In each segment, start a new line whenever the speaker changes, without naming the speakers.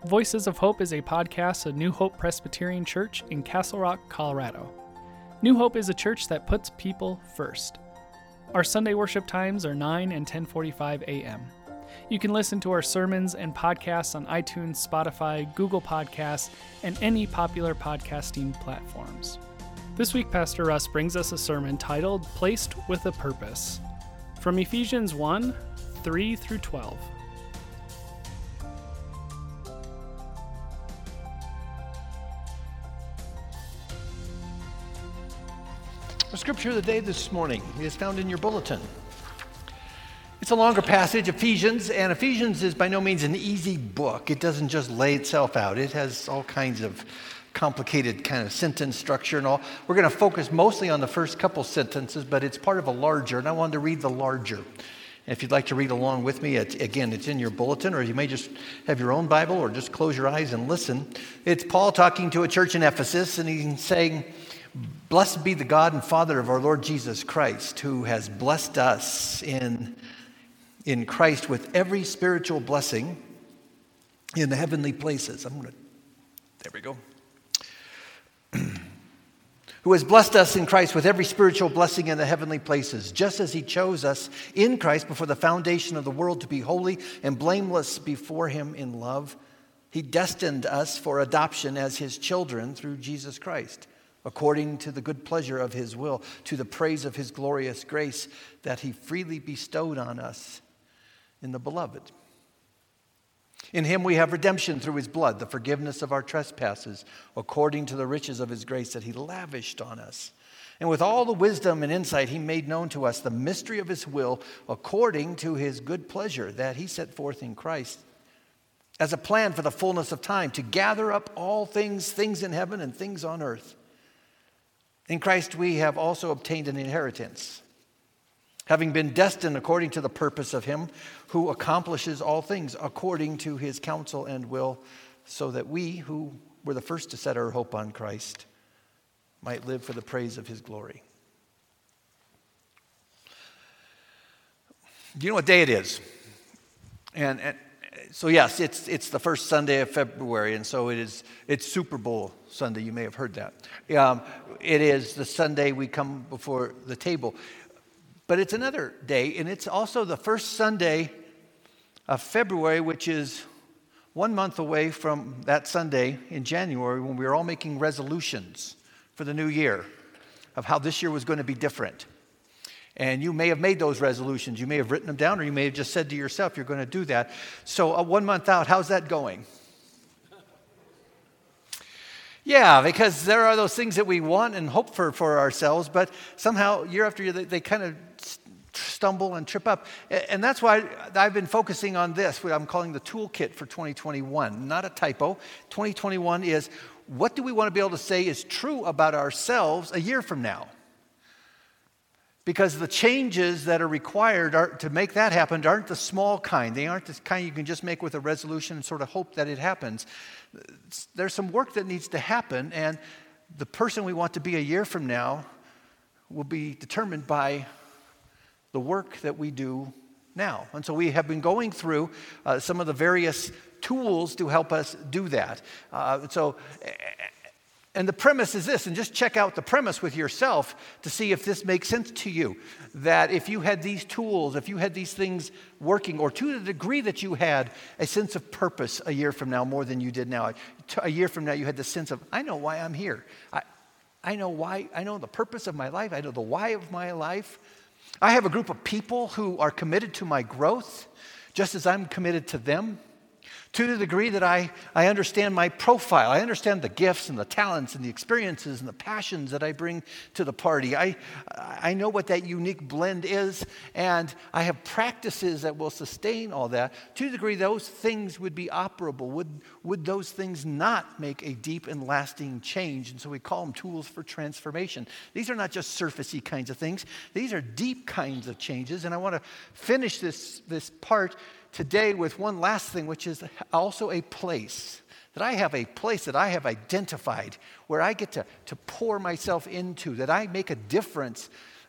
Voices of Hope is a podcast of New Hope Presbyterian Church in Castle Rock, Colorado. New Hope is a church that puts people first. Our Sunday worship times are 9 and 10:45 a.m. You can listen to our sermons and podcasts on iTunes, Spotify, Google Podcasts, and any popular podcasting platforms. This week, Pastor Russ brings us a sermon titled Placed with a Purpose, from Ephesians 1, 3 through 12.
Our scripture of the day this morning is found in your bulletin. It's a longer passage, Ephesians, and Ephesians is by no means an easy book. It doesn't just lay itself out. It has all kinds of complicated kind of sentence structure and all. We're going to focus mostly on the first couple sentences, but it's part of a larger, and I wanted to read the larger. And if you'd like to read along with me, it's in your bulletin, or you may just have your own Bible, or just close your eyes and listen. It's Paul talking to a church in Ephesus, and he's saying, "Blessed be the God and Father of our Lord Jesus Christ, who has blessed us in Christ with every spiritual blessing in the heavenly places." There we go. Who has blessed us in Christ with every spiritual blessing in the heavenly places, just as he chose us in Christ before the foundation of the world to be holy and blameless before him in love. He destined us for adoption as his children through Jesus Christ, according to the good pleasure of his will, to the praise of his glorious grace that he freely bestowed on us in the beloved. In him we have redemption through his blood, the forgiveness of our trespasses, according to the riches of his grace that he lavished on us. And with all the wisdom and insight he made known to us the mystery of his will, according to his good pleasure that he set forth in Christ, as a plan for the fullness of time, to gather up all things in heaven and things on earth. In Christ we have also obtained an inheritance, having been destined according to the purpose of him who accomplishes all things according to his counsel and will, so that we who were the first to set our hope on Christ might live for the praise of his glory. Do you know what day it is? And so yes, it's the first Sunday of February, and so it's Super Bowl Sunday. You may have heard that. It is the Sunday we come before the table. But it's another day, and it's also the first Sunday of February, which is 1 month away from that Sunday in January when we were all making resolutions for the new year of how this year was going to be different. And you may have made those resolutions. You may have written them down, or you may have just said to yourself, you're going to do that. So 1 month out, how's that going? Yeah, because there are those things that we want and hope for ourselves, but somehow year after year they kind of stumble and trip up. And that's why I've been focusing on this, what I'm calling the toolkit for 2021. Not a typo. 2021 is, what do we want to be able to say is true about ourselves a year from now? Because the changes that are required to make that happen aren't the small kind. They aren't the kind you can just make with a resolution and sort of hope that it happens. There's some work that needs to happen, and the person we want to be a year from now will be determined by the work that we do now. And so we have been going through some of the various tools to help us do that. And the premise is this, and just check out the premise with yourself to see if this makes sense to you, that if you had these tools, if you had these things working, or to the degree that you had a sense of purpose a year from now more than you did now, a year from now you had the sense of, I know why I'm here. I know why, I know the purpose of my life, I know the why of my life. I have a group of people who are committed to my growth, just as I'm committed to them. To the degree that I understand my profile, I understand the gifts and the talents and the experiences and the passions that I bring to the party. I know what that unique blend is, and I have practices that will sustain all that. To the degree those things would be operable, would those things not make a deep and lasting change? And so we call them tools for transformation. These are not just surfacey kinds of things. These are deep kinds of changes, and I want to finish this part today with one last thing, which is also a place. That I have a place that I have identified where I get to pour myself into, that I make a difference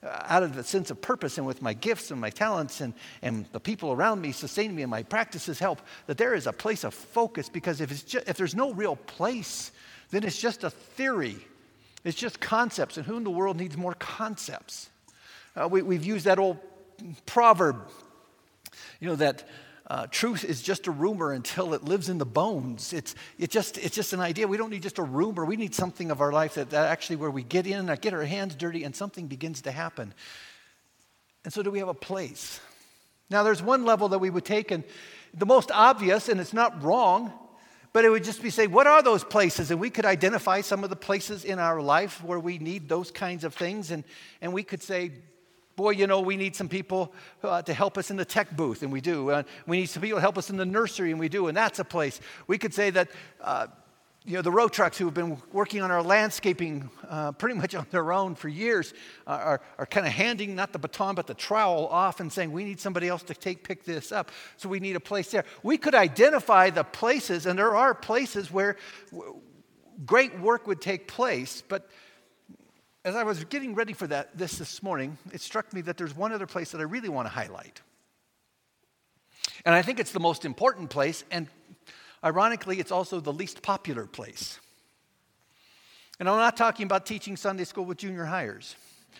out of the sense of purpose and with my gifts and my talents and the people around me sustaining me and my practices help, that there is a place of focus, because if there's no real place, then it's just a theory. It's just concepts, and who in the world needs more concepts? We've used that old proverb, that truth is just a rumor until it lives in the bones. It's just an idea. We don't need just a rumor. We need something of our life that actually where we get in, get our hands dirty, and something begins to happen. And so do we have a place? Now there's one level that we would take, and the most obvious, and it's not wrong, but it would just be say, what are those places? And we could identify some of the places in our life where we need those kinds of things, and we could say, boy, we need some people to help us in the tech booth, and we do. We need some people to help us in the nursery, and we do, and that's a place. We could say that, the row trucks who have been working on our landscaping pretty much on their own for years are kind of handing not the baton but the trowel off and saying, we need somebody else to pick this up, so we need a place there. We could identify the places, and there are places where great work would take place, but as I was getting ready for this morning, it struck me that there's one other place that I really want to highlight. And I think it's the most important place, and ironically, it's also the least popular place. And I'm not talking about teaching Sunday school with junior hires.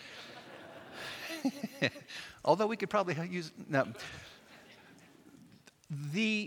Although we could probably use... No. The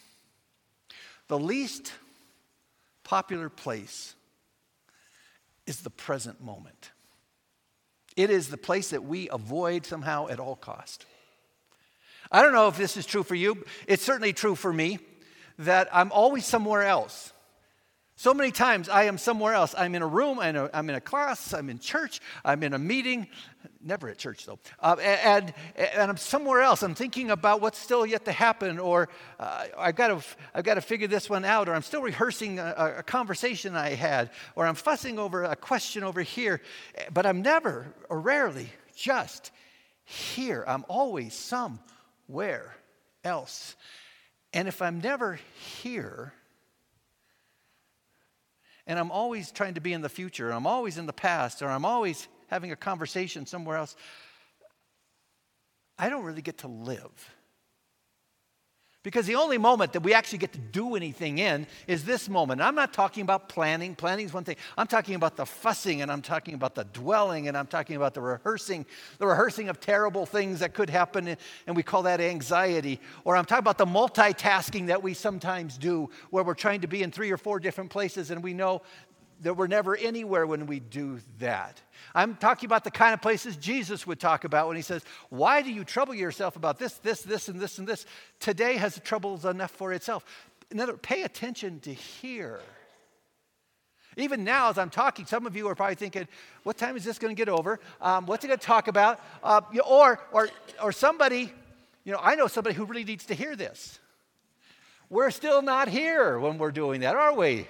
least popular place is the present moment. It is the place that we avoid somehow at all cost. I don't know if this is true for you. It's certainly true for me that I'm always somewhere else. So many times I am somewhere else. I'm in a room, I'm in a class, I'm in church, I'm in a meeting. Never at church though. And I'm somewhere else. I'm thinking about what's still yet to happen, or I've got to figure this one out, or I'm still rehearsing a conversation I had, or I'm fussing over a question over here. But I'm never, or rarely, just here. I'm always somewhere else. And if I'm never here, and I'm always trying to be in the future, or I'm always in the past, or I'm always having a conversation somewhere else, I don't really get to live. Because the only moment that we actually get to do anything in is this moment. I'm not talking about planning. Planning is one thing. I'm talking about the fussing, and I'm talking about the dwelling, and I'm talking about the rehearsing of terrible things that could happen, and we call that anxiety. Or I'm talking about the multitasking that we sometimes do, where we're trying to be in 3 or 4 different places, and we know that we're never anywhere when we do that. I'm talking about the kind of places Jesus would talk about when he says, why do you trouble yourself about this, and this, and this? Today has troubles enough for itself. In other words, pay attention to here. Even now as I'm talking, some of you are probably thinking, what time is this going to get over? What's it going to talk about? Or somebody, I know somebody who really needs to hear this. We're still not here when we're doing that, are we?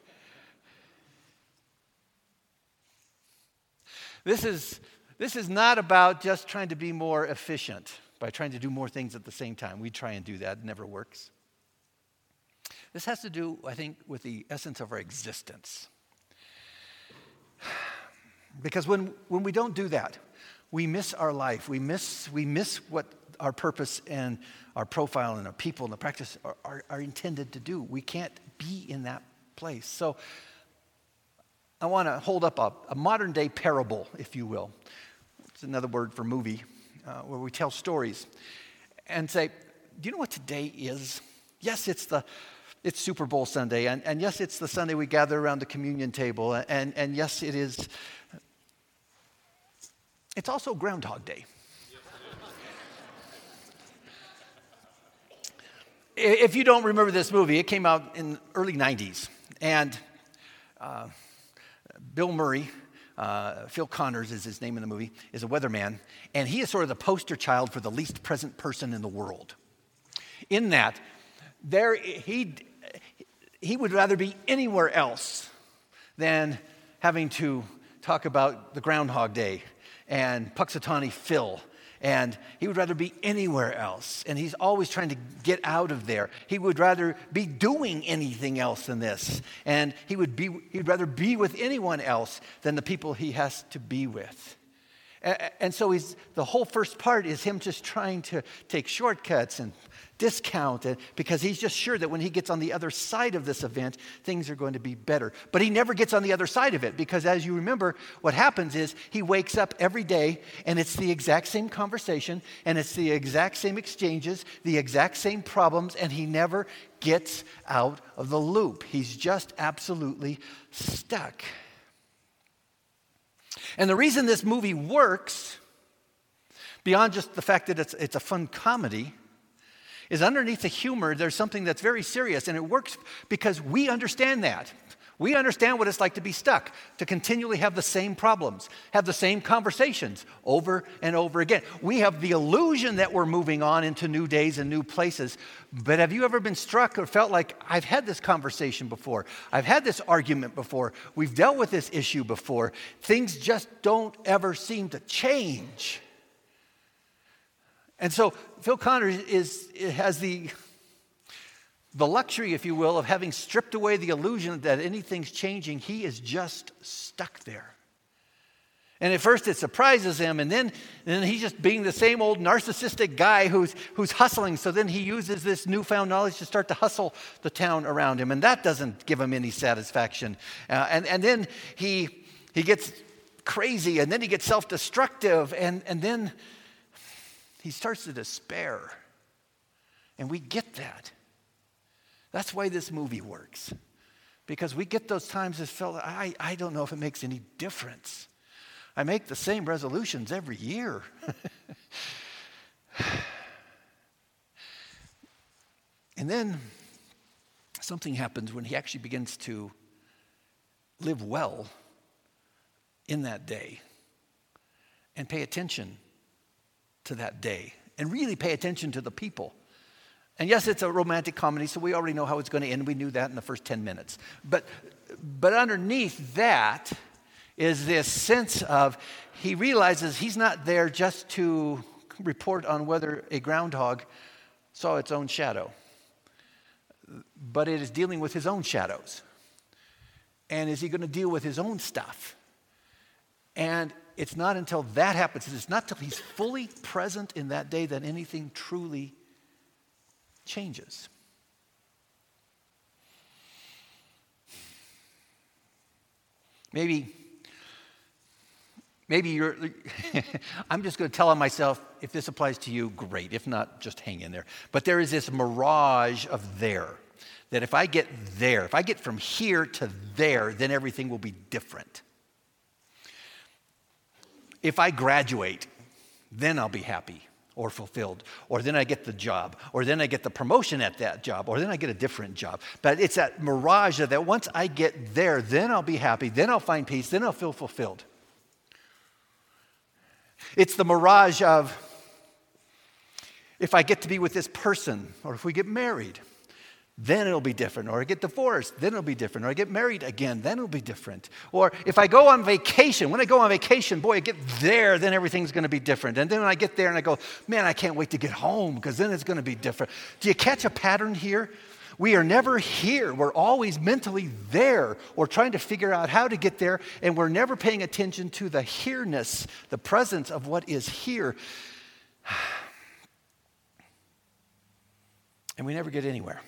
This is not about just trying to be more efficient by trying to do more things at the same time. We try and do that. It never works. This has to do, I think, with the essence of our existence. Because when we don't do that, we miss our life. We miss what our purpose and our profile and our people and the practice are intended to do. We can't be in that place. So I want to hold up a modern day parable, if you will. It's another word for movie, where we tell stories and say, do you know what today is? Yes, it's Super Bowl Sunday, and yes, it's the Sunday we gather around the communion table, and yes, it is. It's also Groundhog Day. If you don't remember this movie, it came out in the early 90s, and Bill Murray, Phil Connors is his name in the movie, is a weatherman, and he is sort of the poster child for the least present person in the world. In that, he would rather be anywhere else than having to talk about the Groundhog Day and Punxsutawney Phil, and he would rather be anywhere else, and he's always trying to get out of there. He would rather be doing anything else than this, and he'd rather be with anyone else than the people he has to be with. And so the whole first part is him just trying to take shortcuts and discount, because he's just sure that when he gets on the other side of this event, things are going to be better. But he never gets on the other side of it, because as you remember, what happens is he wakes up every day and it's the exact same conversation and it's the exact same exchanges, the exact same problems, and he never gets out of the loop. He's just absolutely stuck. And the reason this movie works, beyond just the fact that it's a fun comedy, is underneath the humor, there's something that's very serious, and it works because we understand that. We understand what it's like to be stuck, to continually have the same problems, have the same conversations over and over again. We have the illusion that we're moving on into new days and new places, but have you ever been struck or felt like, I've had this conversation before, I've had this argument before, we've dealt with this issue before, things just don't ever seem to change? And so Phil Connors has the luxury, if you will, of having stripped away the illusion that anything's changing. He is just stuck there. And at first it surprises him, and then he's just being the same old narcissistic guy who's hustling. So then he uses this newfound knowledge to start to hustle the town around him, and that doesn't give him any satisfaction. And then he gets crazy, and then he gets self-destructive, and then he starts to despair. And we get that. That's why this movie works. Because we get those times that felt, I don't know if it makes any difference. I make the same resolutions every year. And then something happens when he actually begins to live well in that day and pay attention to that day and really pay attention to the people. And yes, it's a romantic comedy, so we already know how it's going to end. We knew that in the first 10 minutes. But underneath that is this sense of he realizes he's not there just to report on whether a groundhog saw its own shadow, but it is dealing with his own shadows. And is he going to deal with his own stuff? And it's not until that happens, it's not until he's fully present in that day that anything truly changes. Maybe you're, I'm just going to tell on myself, if this applies to you, great. If not, just hang in there. But there is this mirage of there, that if I get there, if I get from here to there, then everything will be different. If I graduate, then I'll be happy or fulfilled, or then I get the job, or then I get the promotion at that job, or then I get a different job. But it's that mirage that once I get there, then I'll be happy, then I'll find peace, then I'll feel fulfilled. It's the mirage of, if I get to be with this person, or if we get married, then it'll be different. Or I get divorced, then it'll be different. Or I get married again, then it'll be different. Or if I go on vacation, when I go on vacation, boy, I get there, then everything's going to be different. And then when I get there and I go, man, I can't wait to get home because then it's going to be different. Do you catch a pattern here? We are never here. We're always mentally there or trying to figure out how to get there, and we're never paying attention to the here-ness, the presence of what is here. And we never get anywhere.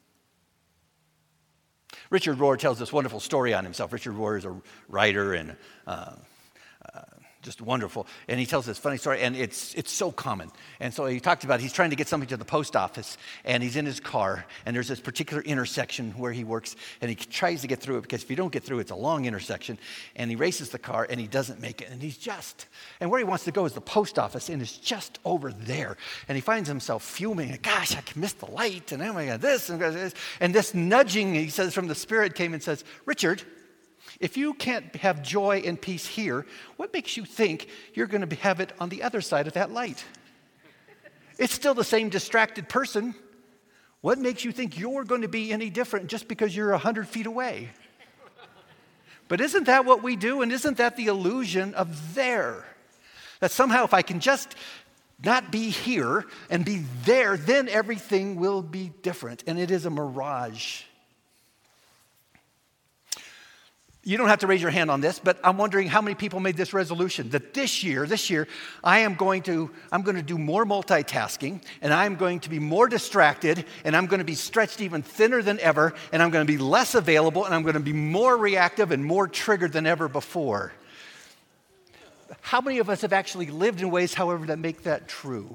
Richard Rohr tells this wonderful story on himself. Richard Rohr is a writer and just wonderful. And he tells this funny story, and it's so common. And so he talks about he's trying to get something to the post office, and he's in his car, and there's this particular intersection where he works, and he tries to get through it, because if you don't get through, it's a long intersection, and he races the car, and he doesn't make it, and where he wants to go is the post office, and it's just over there. And he finds himself fuming, and gosh, I missed the light, and oh my God, this, and this nudging, he says, from the Spirit came and says, Richard, if you can't have joy and peace here, what makes you think you're going to have it on the other side of that light? It's still the same distracted person. What makes you think you're going to be any different just because you're 100 feet away? But isn't that what we do? And isn't that the illusion of there? That somehow if I can just not be here and be there, then everything will be different. And it is a mirage. You don't have to raise your hand on this, but I'm wondering how many people made this resolution that this year, I'm going to do more multitasking, and I'm going to be more distracted, and I'm going to be stretched even thinner than ever, and I'm going to be less available, and I'm going to be more reactive and more triggered than ever before. How many of us have actually lived in ways, however, that make that true?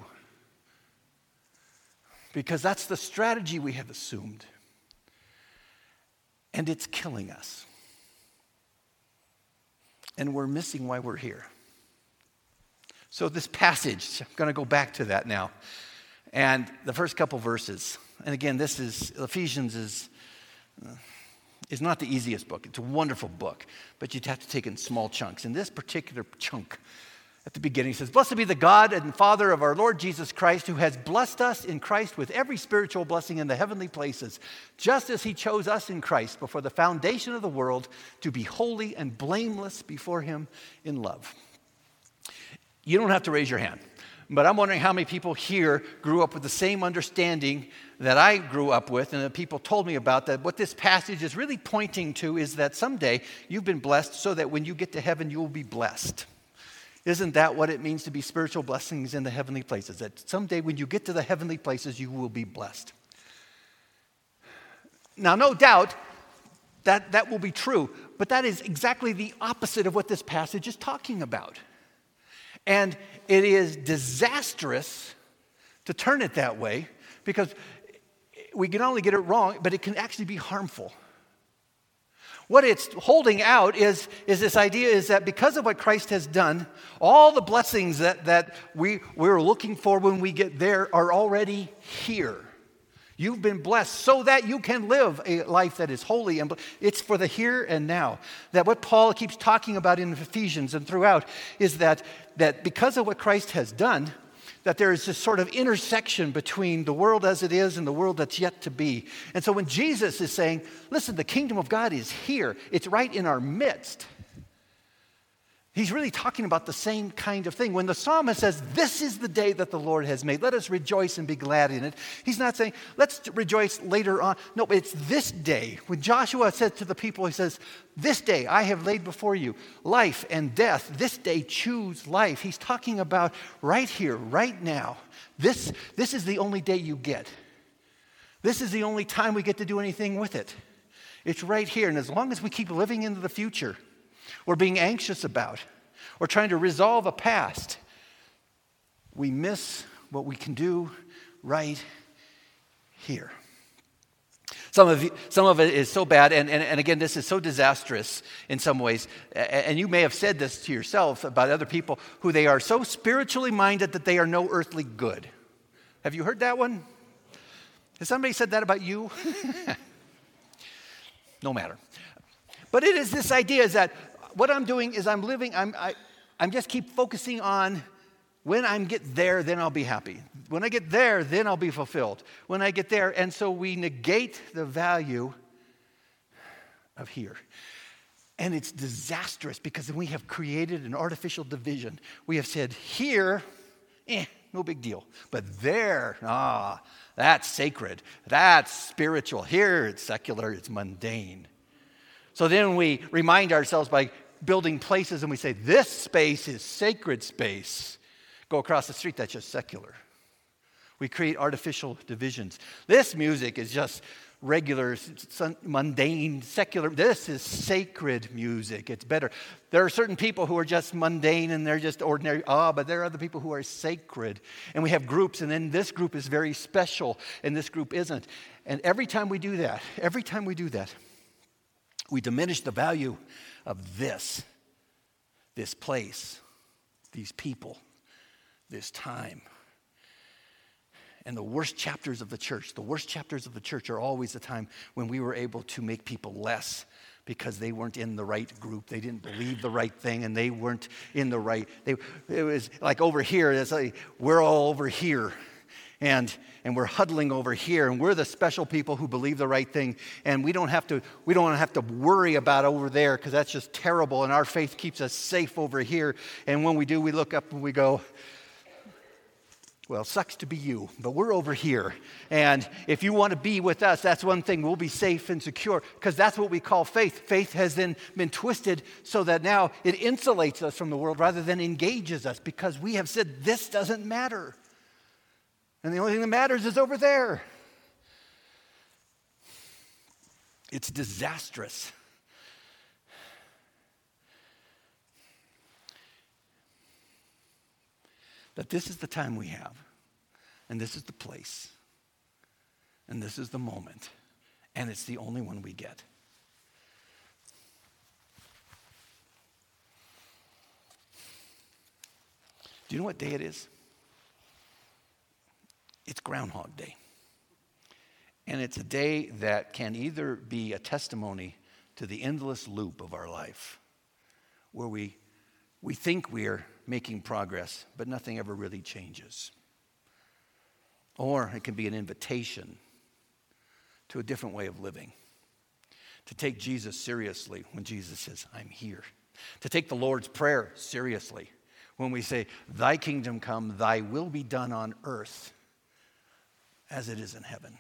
Because that's the strategy we have assumed. And it's killing us. And we're missing why we're here. So this passage, I'm going to go back to that now. And the first couple verses, and again, Ephesians is not the easiest book. It's a wonderful book, but you'd have to take it in small chunks. In this particular chunk, at the beginning, it says, "Blessed be the God and Father of our Lord Jesus Christ, who has blessed us in Christ with every spiritual blessing in the heavenly places, just as he chose us in Christ before the foundation of the world to be holy and blameless before him in love." You don't have to raise your hand, but I'm wondering how many people here grew up with the same understanding that I grew up with and that people told me about, that what this passage is really pointing to is that someday you've been blessed so that when you get to heaven, you will be blessed. Isn't that what it means to be spiritual blessings in the heavenly places? That someday when you get to the heavenly places, you will be blessed. Now, no doubt that will be true, but that is exactly the opposite of what this passage is talking about. And it is disastrous to turn it that way, because we can only get it wrong, but it can actually be harmful. What it's holding out is this idea is that because of what Christ has done, all the blessings that we're looking for when we get there are already here. You've been blessed so that you can live a life that is holy, and it's for the here and now. That what Paul keeps talking about in Ephesians and throughout is that because of what Christ has done, that there is this sort of intersection between the world as it is and the world that's yet to be. And so when Jesus is saying, listen, the kingdom of God is here, it's right in our midst, he's really talking about the same kind of thing. When the psalmist says, this is the day that the Lord has made, let us rejoice and be glad in it, he's not saying, let's rejoice later on. No, it's this day. When Joshua said to the people, he says, this day I have laid before you life and death. This day choose life. He's talking about right here, right now. This is the only day you get. This is the only time we get to do anything with it. It's right here. And as long as we keep living into the future, or being anxious about, or trying to resolve a past, we miss what we can do right here. Some of it is so bad, and again, this is so disastrous in some ways, and you may have said this to yourself about other people, who they are so spiritually minded that they are no earthly good. Have you heard that one? Has somebody said that about you? No matter. But it is this idea is that what I'm doing is I'm just keep focusing on when I get there, then I'll be happy. When I get there, then I'll be fulfilled. When I get there, and so we negate the value of here. And it's disastrous because we have created an artificial division. We have said here, no big deal. But there, that's sacred. That's spiritual. Here, it's secular, it's mundane. So then we remind ourselves by building places and we say, this space is sacred space. Go across the street, that's just secular. We create artificial divisions. This music is just regular, mundane, secular. This is sacred music. It's better. There are certain people who are just mundane and they're just ordinary. But there are other people who are sacred. And we have groups, and then this group is very special and this group isn't. And every time we do that, we diminish the value of this place, these people, this time. And the worst chapters of the church are always the time when we were able to make people less because they weren't in the right group. They didn't believe the right thing, and they weren't in the right. It was like over here, it's like we're all over here. And we're huddling over here, and we're the special people who believe the right thing, and we don't have to worry about over there because that's just terrible, and our faith keeps us safe over here. And when we do, we look up and we go, Well, sucks to be you, but we're over here. And if you want to be with us, that's one thing. We'll be safe and secure because that's what we call faith. Faith has then been twisted so that now it insulates us from the world rather than engages us because we have said this doesn't matter. And the only thing that matters is over there. It's disastrous. That this is the time we have, and this is the place, and this is the moment, and it's the only one we get. Do you know what day it is? It's Groundhog Day. And it's a day that can either be a testimony to the endless loop of our life, where we think we're making progress, but nothing ever really changes. Or it can be an invitation to a different way of living, to take Jesus seriously when Jesus says, I'm here, to take the Lord's Prayer seriously when we say, thy kingdom come, thy will be done on earth as it is in heaven.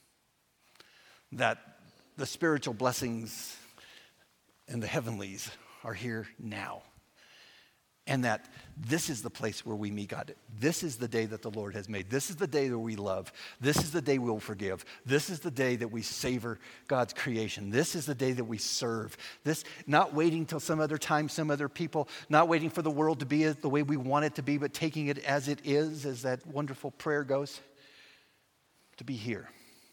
That the spiritual blessings and the heavenlies are here now. And that this is the place where we meet God. This is the day that the Lord has made. This is the day that we love. This is the day we'll forgive. This is the day that we savor God's creation. This is the day that we serve. This, not waiting till some other time, some other people, not waiting for the world to be the way we want it to be, but taking it as it is, as that wonderful prayer goes. To be here.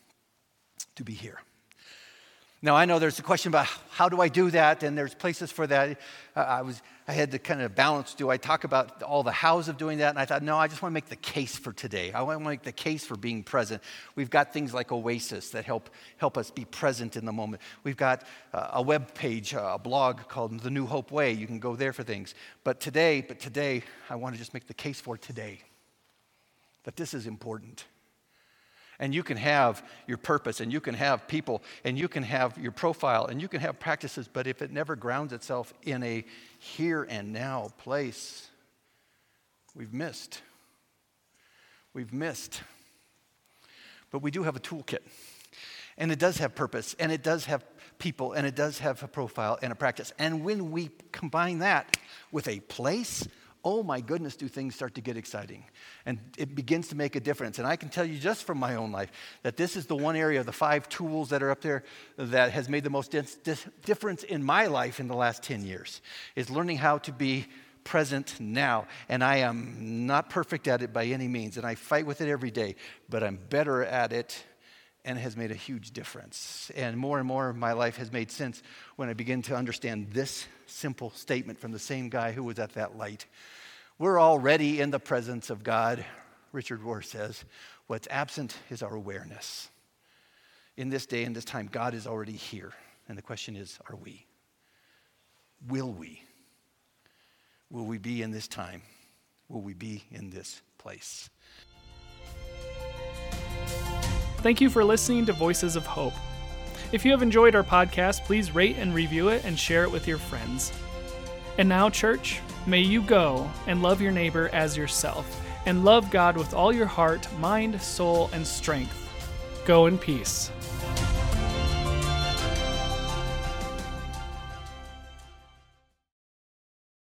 To be here. Now, I know there's a question about how do I do that, and there's places for that. I had to kind of balance, do I talk about all the hows of doing that? And I thought, no, I just want to make the case for today. I want to make the case for being present. We've got things like Oasis that help us be present in the moment. We've got a web page, a blog called The New Hope Way. You can go there for things. But today, I want to just make the case for today. That this is important. And you can have your purpose, and you can have people, and you can have your profile, and you can have practices, but if it never grounds itself in a here and now place, we've missed. We've missed. But we do have a toolkit, and it does have purpose, and it does have people, and it does have a profile and a practice. And when we combine that with a place, oh my goodness, do things start to get exciting. And it begins to make a difference. And I can tell you just from my own life that this is the one area of the 5 tools that are up there that has made the most difference in my life in the last 10 years, is learning how to be present now. And I am not perfect at it by any means, and I fight with it every day, but I'm better at it, and it has made a huge difference. And more my life has made sense when I begin to understand this simple statement from the same guy who was at that light. We're already in the presence of God. Richard Rohr says, what's absent is our awareness. In this day and this time, God is already here. And the question is, are we? Will we? Will we be in this time? Will we be in this place?
Thank you for listening to Voices of Hope. If you have enjoyed our podcast, please rate and review it and share it with your friends. And now, church, may you go and love your neighbor as yourself, and love God with all your heart, mind, soul, and strength. Go in peace.